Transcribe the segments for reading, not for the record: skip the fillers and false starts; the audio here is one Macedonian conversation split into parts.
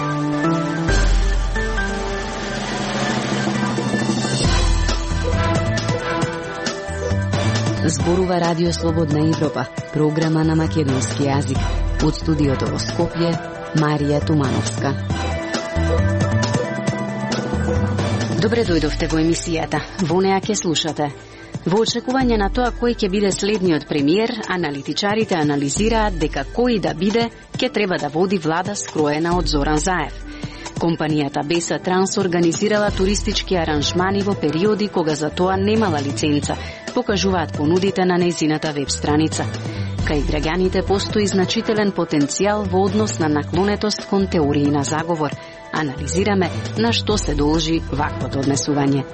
Зборува Радио Слободна Европа, програма на македонски јазик. Од студиото во Скопје, Марија Тумановска. Добре дојдовте во емисијата. Во неа ќе слушате. Во очекување на тоа кој ќе биде следниот премиер, аналитичарите анализираат дека кој да биде, ќе треба да води влада скроена од Зоран Заев. Компанијата Беса Транс организирала туристички аранжмани во периоди кога за тоа немала лиценца, покажуваат понудите на нејзината веб страница. Кај граѓаните постои значителен потенцијал во однос на наклонетост кон теории на заговор. Анализираме на што се должи ваквото однесување.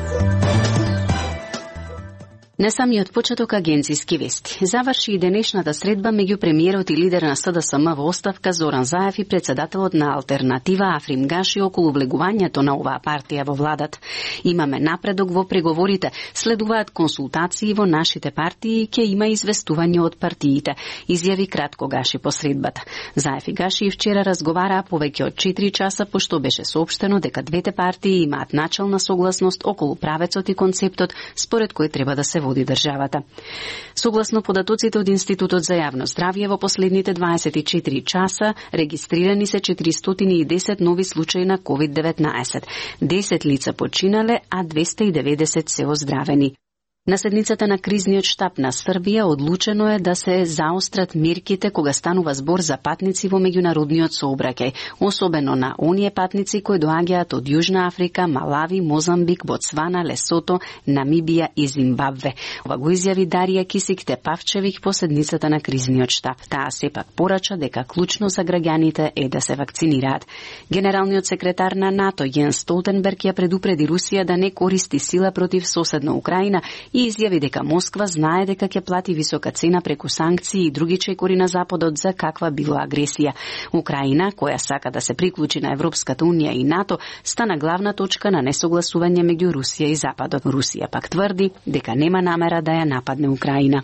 На самиот почеток агенцијски вести. Заврши и денешната средба меѓу премиерот и лидер на СДСМ во оставка Зоран Заев и председателот на Алтернатива Африм Гаши околу влегувањето на оваа партија во владата. Имаме напредок во преговорите, следуваат консултации во нашите партии и ќе има известување од партиите, изјави кратко Гаши по средбата. Заев и Гаши вчера разговараа повеќе од 4 часа, пошто беше соопштено дека двете партии имаат начална согласност околу правецот и концептот според кој треба да се води државата. Согласно податоците од Институтот за јавно здравје, во последните 24 часа регистрирани се 410 нови случаи на COVID-19. 10 лица починале, а 290 се оздравени. На седницата на кризниот штаб на Србија одлучено е да се заострат мерките кога станува збор за патници во меѓународниот сообраќај, особено на оние патници кои доаѓаат од Јужна Африка, Малави, Мозамбик, Ботсвана, Лесото, Намибија и Зимбабве. Ова го изјави Дарија Кисик Тепавчевик по седницата на кризниот штаб. Таа сепак порача дека клучно за граѓаните е да се вакцинираат. Генералниот секретар на НАТО Јенс Столтенберг ја предупреди Русија да не користи сила против соседна Украина и изјави дека Москва знае дека ќе плати висока цена преку санкции и други чекори на Западот за каква била агресија. Украина, која сака да се приклучи на Европската унија и НАТО, стана главна точка на несогласување меѓу Русија и Западот. Русија пак тврди дека нема намера да ја нападне Украина.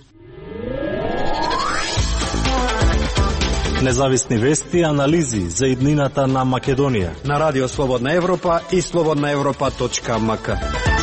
Независни вести и анализи за иднината на Македонија на Радио Слободна Европа и slobodnaevropa.mk.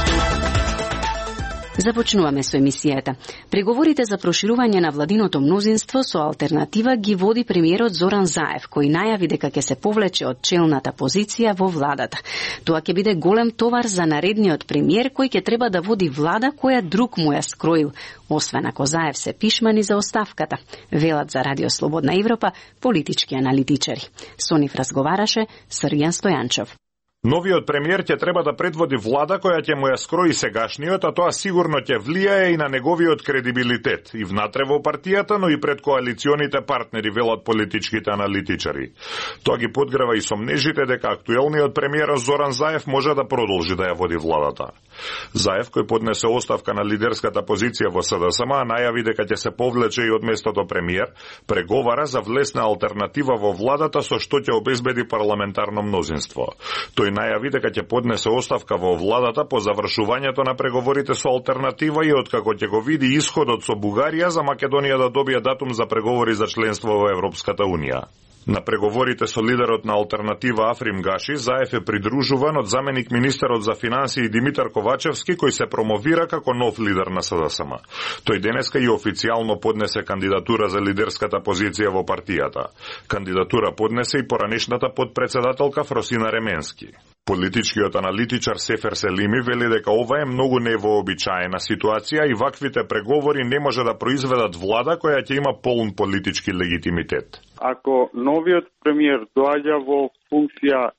Започнуваме со емисијата. Преговорите за проширување на владиното мнозинство со алтернатива ги води премиерот Зоран Заев, кој најави дека ќе се повлече од челната позиција во владата. Тоа ќе биде голем товар за наредниот премиер кој ќе треба да води влада која друг му ја скроил, освен ако Заев се пишмани за оставката, велат за Радио Слободна Европа политички аналитичари. Со нив разговараше Срјан Стојанчов. Новиот премиер ќе треба да предводи влада која ќе му ја скрои сегашниот, а тоа сигурно ќе влијае и на неговиот кредибилитет, и внатре во партијата, но и пред коалиционите партнери, велат политичките аналитичари. Тоа ги подгрева и сомнежите дека актуелниот премиер Зоран Заев може да продолжи да ја води владата. Заев, кој поднесе оставка на лидерската позиција во СДСМ, најави дека ќе се повлече и од местото премиер, преговара за влесна алтернатива во владата со што ќе обезбеди парламентарно мнозинство. Тој најави дека ќе поднесе оставка во владата по завршувањето на преговорите со алтернатива и откако ќе го види исходот со Бугарија за Македонија да добие датум за преговори за членство во Европската унија. На преговорите со лидерот на алтернатива Африм Гаши, Заев е придружуван од заменик министерот за финансии Димитар Ковачевски, кој се промовира како нов лидер на СДСМ. Тој денеска и официјално поднесе кандидатура за лидерската позиција во партијата. Кандидатура поднесе и поранешната подпредседателка Фросина Ременски. Политичкиот аналитичар Сефер Селими вели дека ова е многу невообичаена ситуација и ваквите преговори не може да произведат влада која ќе има полн политички легитимитет. Ако новиот премиер доаѓа во функција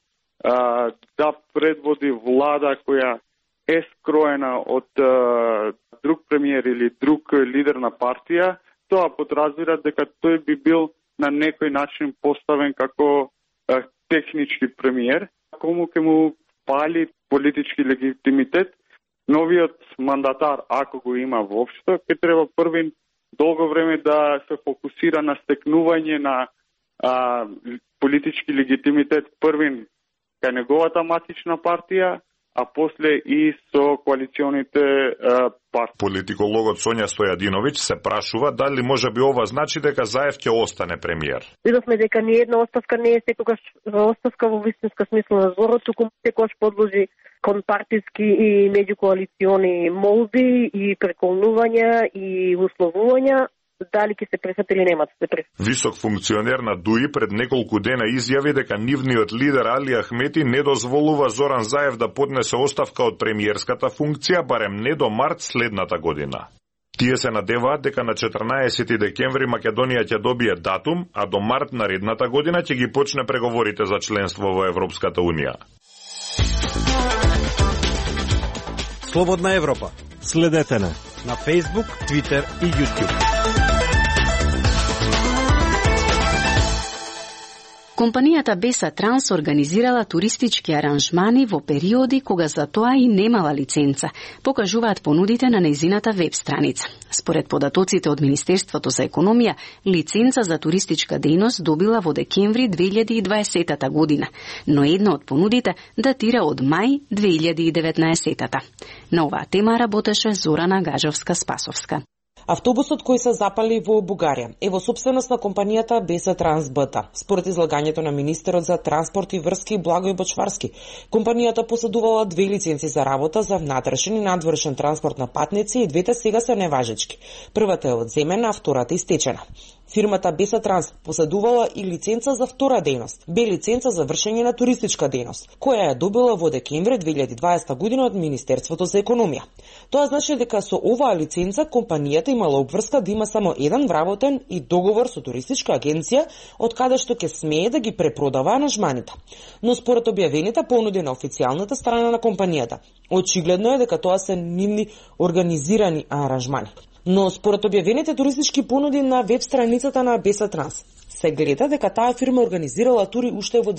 да предводи влада која е скроена од друг премиер или друг лидер на партија, тоа подразбира дека тој би бил на некој начин поставен како технички премиер, кому ќе му пали политички легитимитет. Новиот мандатар, ако го има воопшто, ќе треба првин долго време да се фокусира на стекнување на политички легитимитет првин кај неговата матична партија, а после и со коалиционите партии. Политикологот Сонја Стојадиновиќ се прашува дали можеби ова значи дека Заев ќе остане премиер. Видовме дека ни една оставка не е секогаш оставка во вистинска смисла на зборот, туку секогаш подложи кон партиски и меѓукоалициони молби и преколнувања и условувања, дали ќе се прифат или нема да се прифат. Висок функционер на ДУИ пред неколку дена изјави дека нивниот лидер Али Ахмети не дозволува Зоран Заев да поднесе оставка од премиерската функција барем не до март следната година. Тие се надеваат дека на 14 декември Македонија ќе добие датум, а до март наредната година ќе ги почне преговорите за членство во Европската унија. Слободна Европа. Следете на Facebook, Twitter и YouTube. Компанијата Беса Транс организирала туристички аранжмани во периоди кога за тоа и немала лиценца, покажуваат понудите на нејзината веб страница. Според податоците од Министерството за економија, лиценца за туристичка дејност добила во декември 2020 година, но една од понудите датира од мај 2019. На оваа тема работеше Зорана Гажовска-Спасовска. Автобусот кој се запали во Бугарија е во собственост на компанијата Беса Транс БТ. Според излагањето на министерот за транспорт и врски Благој Бочварски, компанијата поседувала 2 лиценци за работа за внатрешен и надвршен транспорт на патници и двете сега се неважечки. Првата е одземена, а втората истечена. Фирмата Беса Транс поседувала и лиценца за втора дејност, бе лиценца за вршење на туристичка дејност, која ја добила во декември 2020 година од Министерството за економија. Тоа значи дека со оваа лиценца компанијата имала обврска да има само еден вработен и договор со туристичка агенција од каде што ќе смее да ги препродава аранжманите. Но според објавените понуди на официјалната страна на компанијата, очигледно е дека тоа се нивни организирани аранжмани. Но според објавените туристички понуди на веб страницата на Беса Транс, се гледа дека таа фирма организирала тури уште во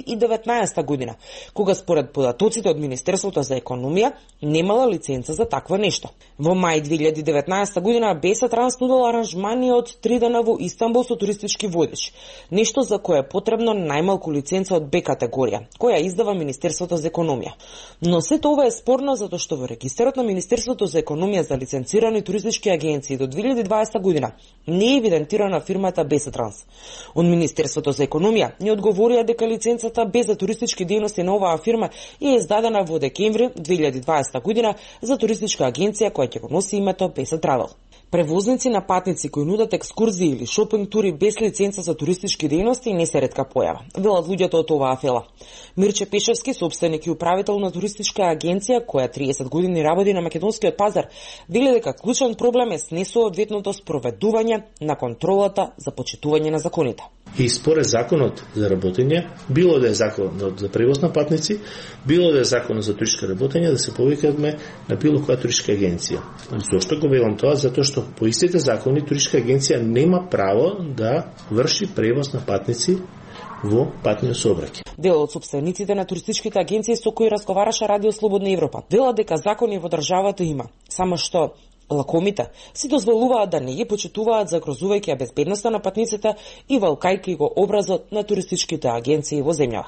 2019 година, кога според податоците од Министерството за економија немала лиценца за такво нешто. Во мај 2019 година Беса Транс нудела аранжмани од 3 дена во Истанбул со туристички водеж, нешто за кое е потребно најмалку лиценца од Б категорија, која издава Министерството за економија. Но сето ова е спорно затоа што во регистарот на Министерството за економија за лиценцирани туристички агенции до 2020 година не е евидентирана фирмата Беса Транс. Од Министерството за економија ни одговорија дека лиценцата без за туристички дејности на оваа фирма е издадена во декември 2020 година за туристичка агенција која ќе го носи името Беса Травел. Превозници на патници кои нудат екскурзии или шопинг тури без лиценца за туристички дејности не се ретка појава, велат луѓето од оваа афела. Мирче Пешевски, собственик и управител на туристичка агенција која 30 години работи на македонскиот пазар, вели дека клучен проблем е несоодветното спроведување на контролата за почитување на законите. И според законот за работење, било да е законот за превоз на патници, било да е законот за туристичко работење, да се повикаме на било која туристичка агенција. Зошто го велам тоа? Затоа што по истите закони туристичка агенција нема право да врши превоз на патници во патниот сообраќај. Дел од собствениците на туристичките агенции со кои разговараше Радио Слободна Европа вела дека закони во државата има, само што лакомите си дозволуваат да не ги почитуваат, загрозувајќи ја безбедноста на патниците и валкајќи го образот на туристичките агенции во земјава.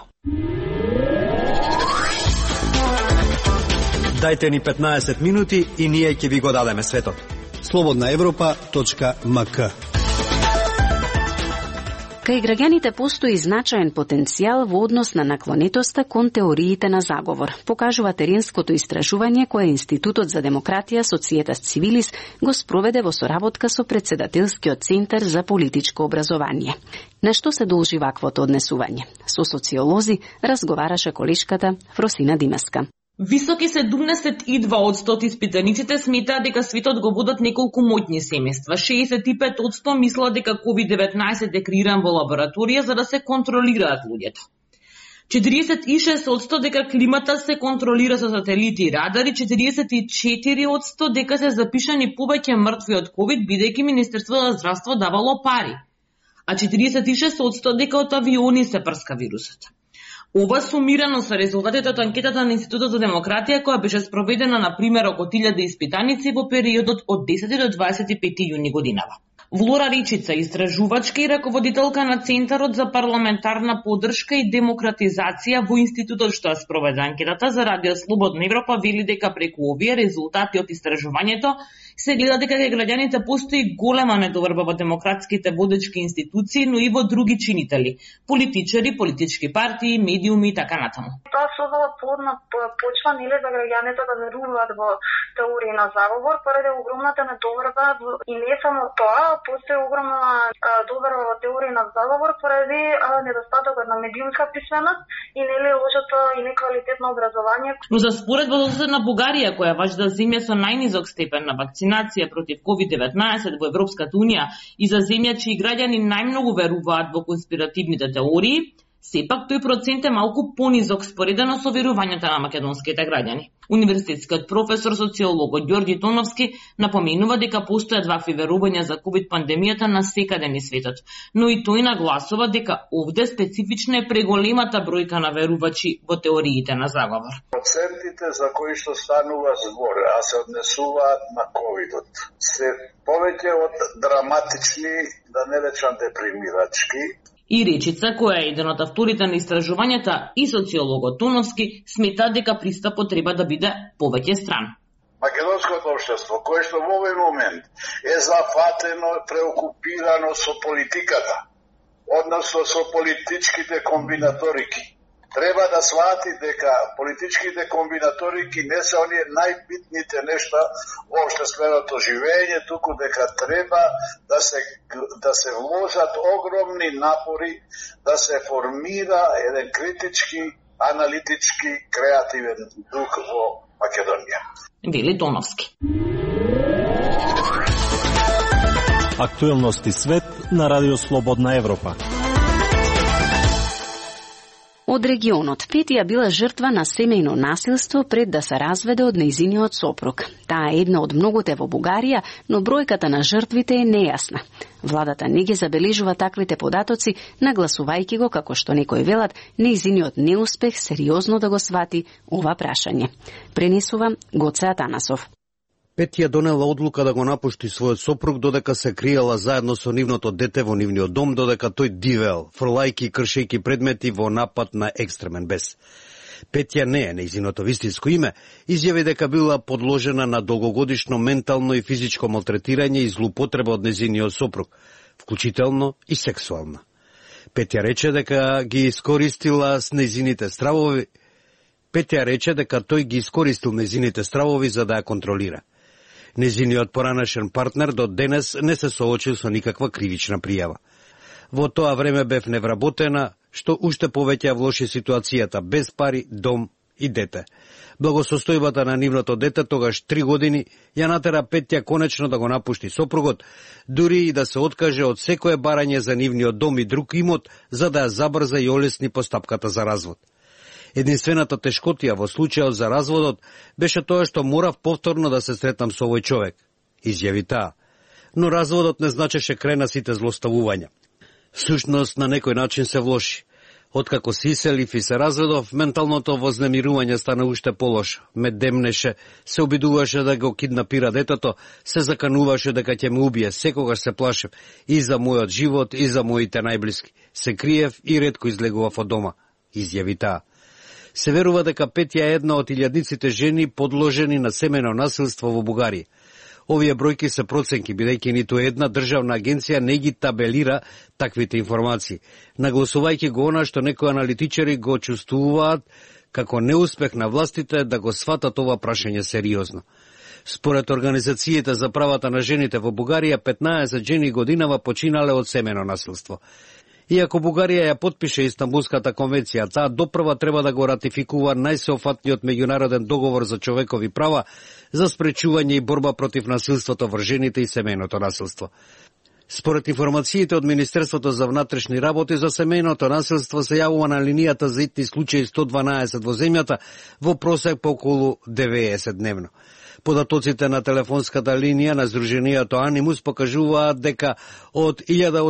Дајте ни 15 минути и ние ќе ви го дадеме светот. slobodnaevropa.mk. Кај граѓаните постои значаен потенцијал во однос на наклонетоста кон теориите на заговор, покажува теренското истражување кое Институтот за демократија Societas Civilis го спроведе во соработка со Председателскиот центар за политичко образование. На што се должи ваквото однесување? Со социолози разговараше колешката Фросина Димеска. Високи 72% испитаниците сметаат дека светот го водат неколку моќни семејства. 65% мислат дека COVID-19 е креиран во лабораторија за да се контролираат луѓето. 46% дека климата се контролира со сателити и радари, 44% дека се запишани повеќе мртви од COVID, бидејќи Министерството за здравство давало пари, а 46% дека од авиони се прска вирусот. Ова сумирано со резултатите од анкетата на Институтот за демократија која беше спроведена на пример околу 1000 испитаници во периодот од 10 до 25 јуни годинава. Влора Ричица, истражувачка и раководителка на Центарот за парламентарна поддршка и демократизација во институтот што ја спроведе анкетата за Радио Слободна Европа, вели дека преку овие резултати од истражувањето се гледа дека кај граѓаните постои голема недоверба во демократските водечки институции, но и во други чинители, политичари, политички партии, медиуми и така натаму. Тоа создава плодна почва нели за граѓаните да веруваат во теории на заговор поради огромната недоверба и не само тоа, постои огромна доверба во теории на заговор поради недостатокот на медиумска писменост и нели лошото и неквалитетно образование. Но за споредба со соседна Бугарија, која важда земја со најнизок степен на вакцинација против COVID-19 во Европската унија и за земја чии граѓани најмногу веруваат во конспиративните теории, сепак тој процент е малку понизок споредено со верувањата на македонските граѓани. Универзитетскиот професор социолог Ѓорѓи Тоновски напоменува дека постојат вакви верувања за ковид пандемијата на секаде низ светот, но и тој нагласува дека овде специфична е преголемата бројка на верувачи во теориите на заговор. Процентите за кои што станува збор, а се однесуваат на ковидот, се повеќе од драматични, да не речам депримирачки. И Речица, која е еден од авторите на истражувањата, и социологот Тоновски смета дека пристапот треба да биде повеќе стран. Македонското општество, кое што во овој момент е зафатено, преокупирано со политиката, односно со политичките комбинаторики, треба да свати дека политичките комбинаторики не се оние најбитните нешта во општественото живење, туку дека треба да се вложат огромни напори да се формира еден критички, аналитички, креативен дух во Македонија. Вели Тоновски. Актуелности свет на Радио Слободна Европа. Од регионот, Петија била жртва на семејно насилство пред да се разведе од нејзиниот сопруг. Таа е една од многуте во Бугарија, но бројката на жртвите е нејасна. Владата не ги забележува таквите податоци, нагласувајќи го, како што некои велат, нејзиниот неуспех сериозно да го свати ова прашање. Пренесува Гоце Атанасов. Петија донела одлука да го напушти својот сопруг додека се криела заедно со нивното дете во нивниот дом, додека тој дивел, фрлајки и кршејки предмети во напад на екстремен бес. Петја не е нејзиното вистинско име, изјави дека била подложена на долгогодишно ментално и физичко малтретирање и злоупотреба од нејзиниот сопруг, вклучително и сексуална. Петја рече дека ги искористила с нејзините стравови. Петја рече дека тој ги искористил нејзините стравови за да ја контролира. Нејзиниот поранешен партнер до денес не се соочил со никаква кривична пријава. Во тоа време бев невработена, што уште повеќе влоши ситуацијата, без пари, дом и дете. Благосостојбата на нивното дете тогаш 3 години ја натера Петја конечно да го напушти сопругот, дури и да се откаже од секое барање за нивниот дом и друг имот, за да ја забрза и олесни постапката за развод. Единствената тешкотија во случајот за разводот беше тоа што морав повторно да се сретнам со овој човек, изјави таа. Но разводот не значеше крај на сите злоставувања. Всушност, на некој начин се влоши. Откако се иселив и се разведов, менталното вознемирување стана уште полошо. Ме демнеше, се обидуваше да го киднапира детето, се закануваше дека ќе ме убие, секогаш се плашев и за мојот живот, и за моите најблиски. Се криев и ретко излегував од дома, изјави таа. Се верува дека Петја е една од илјадниците жени подложени на семејно насилство во Бугарија. Овие бројки се проценки, бидејќи ниту една државна агенција не ги табелира таквите информации, нагласувајќи го она што некои аналитичари го чувствуваат како неуспех на властите да го сватат ова прашање сериозно. Според Организацијата за правата на жените во Бугарија, 15 жени годинава починале од семејно насилство. Иако Бугарија ја потпише Истанбулската конвенција, таа допрва треба да го ратификува најсеопфатниот меѓународен договор за човекови права за спречување и борба против насилството врз жените и семејното насилство. Според информациите од Министерството за внатрешни работи, за семејното насилство се јавува на линијата за итни случаи 112 во земјата, во просек по околу 90 дневно. Податоците на телефонската линија на Сдруженијето Анимус покажуваат дека од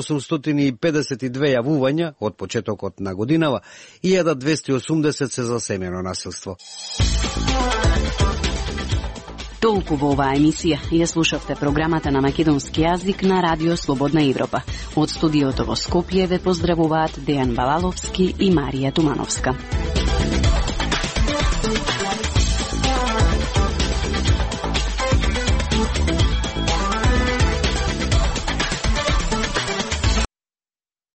1852 јавувања од почетокот на годинава, 1280 се за семејно насилство. Толку во оваа емисија. Ја слушавте програмата на македонски јазик на Радио Слободна Европа. Од студиото во Скопје ве поздравуваат Дејан Балаловски и Марија Тумановска.